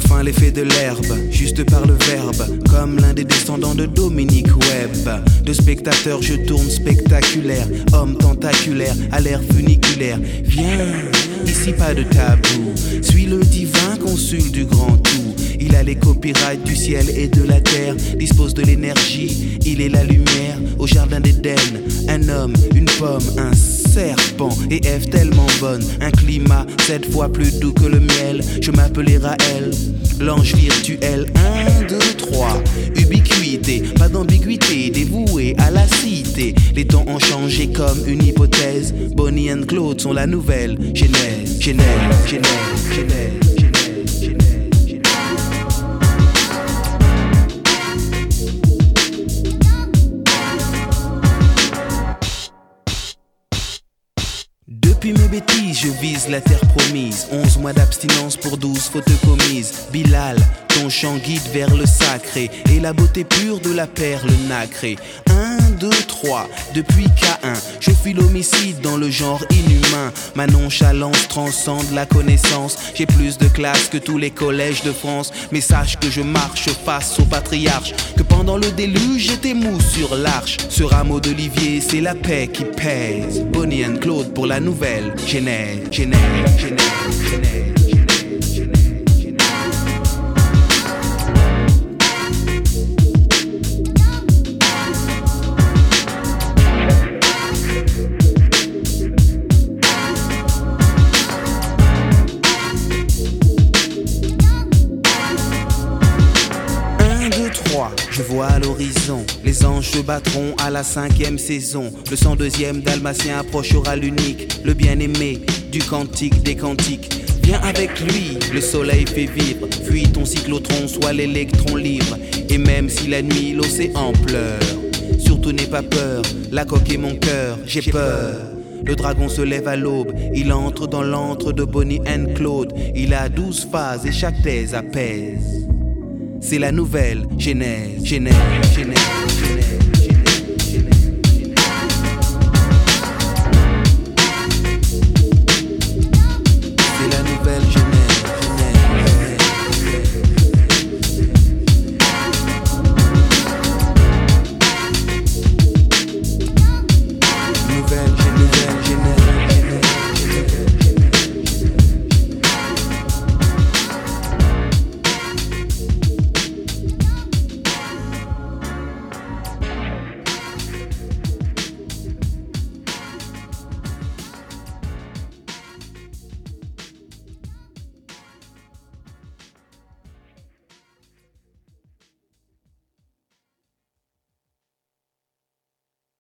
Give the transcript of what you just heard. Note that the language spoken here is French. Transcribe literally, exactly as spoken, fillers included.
Enfin l'effet de l'herbe, juste par le verbe, comme l'un des descendants de Dominique Webb. De spectateur je tourne spectaculaire, homme tentaculaire, à l'air funiculaire. Viens, ici pas de tabou, suis le divin consul du grand tout. Il a les copyrights du ciel et de la terre, dispose de l'énergie, il est la lumière au jardin d'Éden. Un homme, une pomme, un serpent et Ève tellement bonne. Un climat sept fois plus doux que le miel. Je m'appelais Raël, l'ange virtuel. Un, deux, trois, ubiquité, pas d'ambiguïté, dévoué à la cité. Les temps ont changé comme une hypothèse. Bonnie and Claude sont la nouvelle genèse. Genèse, genèse, genèse. Depuis mes bêtises, je vise la terre promise. Onze mois d'abstinence pour douze fautes commises. Bilal, ton chant guide vers le sacré et la beauté pure de la perle nacrée. Un, deux, trois, depuis K un, je fuis l'homicide dans le genre inhumain. Ma nonchalance transcende la connaissance. J'ai plus de classe que tous les collèges de France. Mais sache que je marche face au patriarche, que pendant le déluge j'étais mou sur l'arche. Ce rameau d'olivier, c'est la paix qui pèse. Bonnie and Claude pour la nouvelle Genèse, Genèse, Genèse, Genèse. Je vois à l'horizon, les anges se battront à la cinquième saison. Le cent deuxième dalmatien approchera l'unique, le bien-aimé du cantique des cantiques. Viens avec lui, le soleil fait vivre. Fuis ton cyclotron, sois l'électron libre. Et même si la nuit l'océan pleure, surtout n'aie pas peur, la coque est mon cœur, j'ai peur. Le dragon se lève à l'aube, il entre dans l'antre de Bonnie and Claude. Il a douze phases et chaque thèse apaise. C'est la nouvelle Genèse, Genèse, Genèse, Genèse.